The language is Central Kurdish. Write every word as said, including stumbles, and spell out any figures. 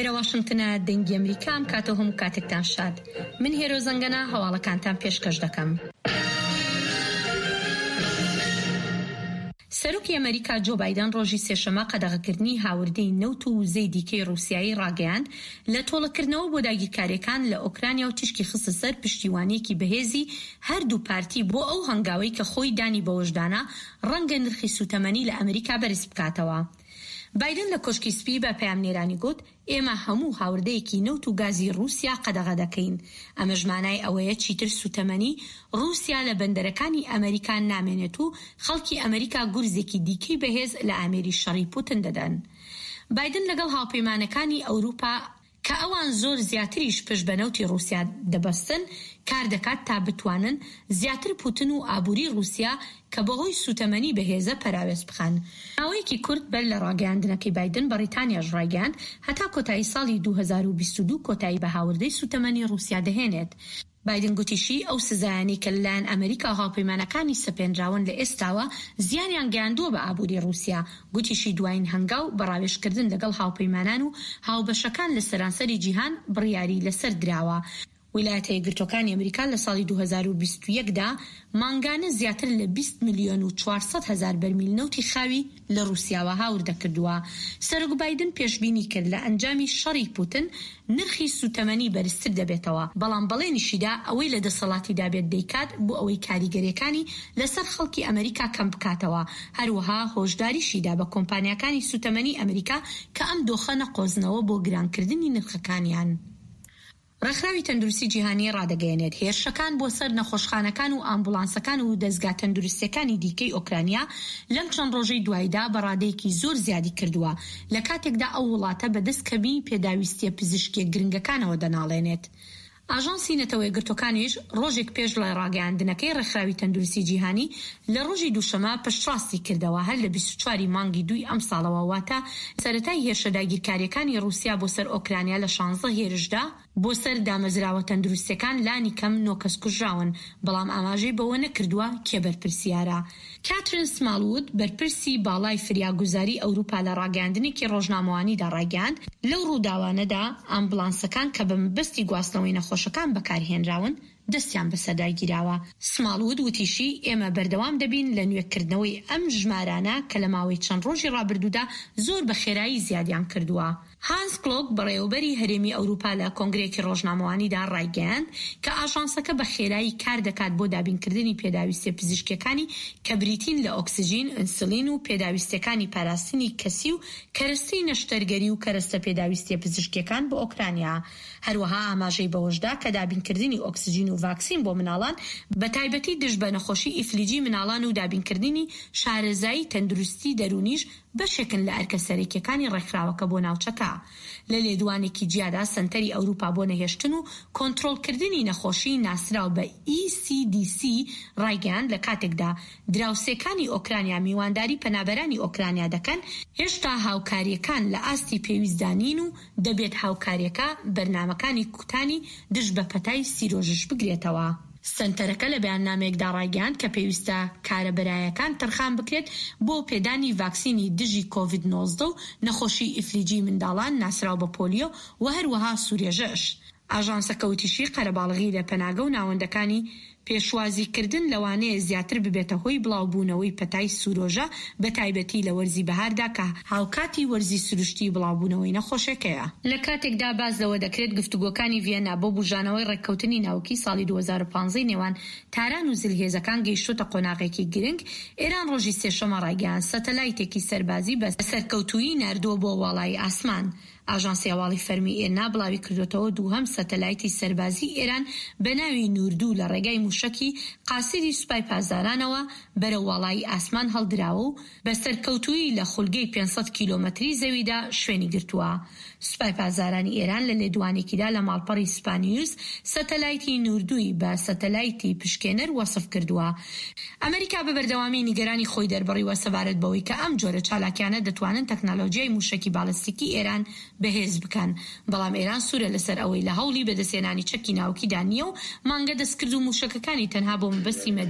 لێرە واشنگتنە دەنگی ئەمریکام کاتە هەموو کاتێکتان شاد. من هێرۆ زەنگەنە هەواڵەکانتان پێشکەش دەکەم. سەرۆکی ئەمریکا جۆ بایدن ڕۆژی سێشەمە قەدەغەکردنی هاوردەی نەوت و وزەی دیکەی ڕووسیایی ڕاگەیاند لە تۆڵەکردنەوە بۆ داگیرکاریەکان لە ئۆکرانیا و تیشکی خستە سەر پشتیوانیەکی بەهێزی هەردوو پارتی بۆ ئەو هەنگاوەی کە خۆی دانی بەوەشدانە ڕەنگە نرخی سوتەمەنی لە ئەمریکا بەرز بکاتەوە. بایدن لە کۆشکی سپی بە پەیامنێرانی گوت ئێمە هەموو هاوردەیەکی نەوت و گازی رووسیا قەدەغە دەکەین. ئەمەش مانای ئەوەیە چیتر سوتەمەنی رووسیا لە بەندەرەکانی ئەمریکا نامێنێت و خەڵکی ئەمریکا گورزێکی دیکەی بەهێز لە ئامێری شەڕی پوتن دەدەن. بایدن لەگەڵ هاوپەیمانەکانی ئەوروپا کە ئەوان زۆر زیاتریش پشت بە نەوتی رووسیا دەبەستن کار دەکات تا بتوانن زیاتر پوتن و ئابووری رووسیا کە بەهۆی سوتەمەنی بەهێزە پەراوێز بخەن. ناوەیەکی کورت بەر لە ڕاگەیاندنەکەی بایدن بەریتانیاش ڕاگەیاند هەتا کۆتایی ساڵی دوو هەزار و بیست و دوو کۆتایی بە هاوردەی سوتەمەنی رووسیا دەهێنێت. بایدن گوتیشی ئەو سزایانی کە لەلایەن ئەمریکا هاوپەیمانەکانی سەپێنراون لە ئێستاوە زیانیان گەیاندووە بە ئابووری رووسیا. گوتیشی دوایین هەنگاو بەڕاوێژکردن لەگەڵ هاوپەیمانان و هاوبەشەکان لە سەرانسەری جیهان بڕیاری لەسەر دراوە. ویلایەتە یەکگرتووەکانی ئەمریکا لە ساڵی دوو هەزار و بیست و یەکدا مانگانە زیاتر لە بیست ملیۆن و چوارسەد هەزار بەرمیل نەوتی خاوی لە رووسیاوە هاوردە کردووە. سەرۆک بایدن پێشبینی کرد لە ئەنجامی شەڕی پوتن نرخی سوتەمەنی بەرزتر دەبێتەوە، بەڵام بەڵێنیشیدا ئەوەی لە دەسەڵاتیدا بێت دەیکات بۆ ئەوەی کاریگەریەکانی لەسەر خەڵکی ئەمریکا کەم بکاتەوە. هەروەها هۆشداریشیدا بە کۆمپانیەکانی سوتەمەنی ئەمریکا کە ئەم دۆخە نەقۆزنەوە بۆ گرانکردنی نرخەکانیان. ڕێکخراوی تەندروستی جیهانی ڕادەگەیەنێت هێرشەکان بۆ سەر نەخۆشخانەکان و ئامبولانسەکان و دەستگا تەندروستیەکانی دیکەی ئۆکرانیا لەم چەند ڕۆژەی دوایدا بە ڕادەیەکی زۆر زیادی کردووە لە کاتێکدا ئەو وڵاتە بەدەست کەمی پێداویستیە پزیشکیە گرنگەکانەوە دەناڵێنێت. ئاژانسی نەتەوە یەکگرتووەکانیش ڕۆژێک پێش لە ڕاگەیاندنەکەی ڕێکخراوی تەندروستی جیهانی لە ڕۆژی دووشەمە پشتڕاستی کردەوە هەر لە بیست و چواری مانگی دووی ئەم ساڵەوە، واتە سەرەتای هێرشە داگیرکاریەکانی رووسیا بۆ سەر ئۆکرانیا لە شانزدە هێرشدا بۆ سەر دامەزراوە تەندروستیەکان لانی کەم نۆ کەس کوژراون، بەڵام ئاماژەی بەوە نەکردووە کێ بەرپرسیارە. کاترین سمالوود بەرپرسی باڵای فریاگوزاری ئەوروپا لە ڕاگەیاندنێکی ڕۆژنامەوانیدا ڕاگەیاند لەو ڕووداوانەدا ئامبولانسەکان کە بە مەبەستی گواستنەوەی نەخۆشەکان بەکارهێنراون دەستیان بەسەرداگیراوە. سمالوود وتیشی ئێمە بەردەوام دەبین لە نوێکردنەوەی ئەم ژمارانە کە لە ماوەی چەند ڕۆژی ڕابردوودا زۆر بە خێرایی زیادیان کردووە. هانس کلۆک بەڕێوەبەری هەرێمی ئەوروپا لە کۆنگرێکی ڕۆژنامەوانیدا ڕایگەیاند کە ئاژانسەکە بە خێرایی کار دەکات بۆ دابینکردنی پێداویستیە پزیشکیەکانی کە بریتین لە ئۆکسیژین، ئینسولین و پێداویستیەکانی پاراستنی کەسی و کەرەستەی نەشتەرگەری و کەرەستە پێداویستیە پزیشکیەکان بۆ ئۆکرانیا. هەروەها ئاماژەی بەوەشدا کە دابینکردنی ئۆکسیژین و ڤاکسین بۆ مناڵان بە تایبەتی دژ بە نەخۆشی ئیفلیجی مناڵان و دابینکردنی شارەزایی تەندروستی دەرونیش بەشێکن لە ئەرکە سەرەکیەکانی ڕێکخراوەکە بۆ ناوچەکە. لە لێدوانێکی جیادا سەنتەری ئەوروپا بۆ نەهێشتن و کۆنتڕۆڵکردنی نەخۆشی ناسراو بە ئی سی دی سی ڕایگەیاند لە کاتێکدا دراوسێکانی ئۆکرانیا میوانداری پەنابەرانی ئۆکرانیا دەکەن هێشتا هاوکاریەکان لە ئاستی پێویستدانین و دەبێت هاوکاریەکە بەرنامەکانی کوتانی دژ بە پەتای سیرۆژش بگرێتەوە. سنتەرەکە لە بەیاننامەیەکدا ڕایگەیاند کە پێویستە کارەبەرایەکان تەرخان بکرێت بۆ پێدانی ڤاکسینی دژی کۆڤید نۆزدە و نەخۆشی ئیفلیجی منداڵان ناسراو بە پۆلیۆ و هەروەها سوورێژەش. ئاژانسەکە وتیشی قەرەباڵغی لە پەناگە و ناوەندەکانی پێشوازیکردن لەوانەیە زیاتر ببێتە هۆی بڵاوبوونەوەی پەتای سوورۆژە بە تایبەتی لە وەرزی بەهاردا کە هاوکاتی وەرزی سروشتی بڵاوبوونەوەی نەخۆشەکەیە. لە کاتێکدا باز لەوە دەکرێت گفتوگۆکانی ڤیەنا بۆ بوژانەوەی ڕێککەوتنی ناوکی ساڵی دوو هەزار و پانزە نێوان تاران و زلهێزەکان گەیشتوتە قۆناغێکی گرنگ. ئێران ڕۆژی سێشەمە ڕایگەیاند سەتەلایتێکی سەربازی بە سەرکەوتووی ناردووە بۆ وڵای ئاسمان. ئاژانسی هەواڵی فەرمی ئێرنا بڵاوی کردوتەوە دووهەم سەتەلایتی سەربازی ئێران بە ناوی نوردوو لە ڕێگای موشکی قاسری سوپای پازارانەوە بەرە وڵای ئاسمان هەڵدراوە و بە سەرکەوتووی لە خولگەی پێنج سەد کیلۆمەتری زەویدا شوێنی گرتووە. سوپای پازارانی ئێران لە لێدوانێکیدا لە ماڵپەڕی سپانیوس سەتەلایتی نوردووی بە سەتەلایتی پشکێنەر وەسف کردووە. ئەمریکا بە بەردەوامی نیگەرانی خۆی دەربڕیوە سەبارەت بەوەی کە ئەم جۆرە چالاکیانە دەتوانن تەکنەلۆژیای موشکی باڵستیکی ئێران بەهێز بکەن، بەڵام ئێران سوورە لەسەر ئەوەی لە هەوڵی بەدەستێنانی چەکی ناوکیدا نییە و مانگە دەستکرد و موشکەکانی تەنها بۆ مەبەستی